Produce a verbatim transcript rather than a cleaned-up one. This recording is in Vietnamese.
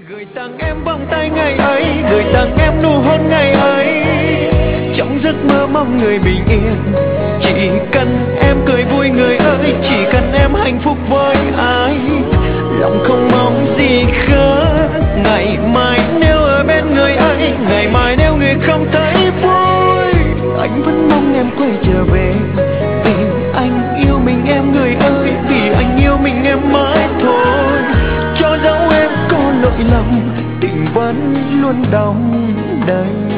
Gửi tặng em vòng tay ngày ấy, gửi tặng em nụ hôn ngày ấy. Trong giấc mơ mong người bình yên, chỉ cần em cười vui người ơi, chỉ cần em hạnh phúc với ai. Lòng không mong gì khác, ngày mai nếu ở bên người ấy, ngày mai nếu người không thấy vui, anh vẫn mong em quay trở về. Vì anh yêu mình em người ơi, vì anh yêu mình em mãi thôi. Cho dẫu em có lỗi lầm, tình vẫn luôn đong đầy.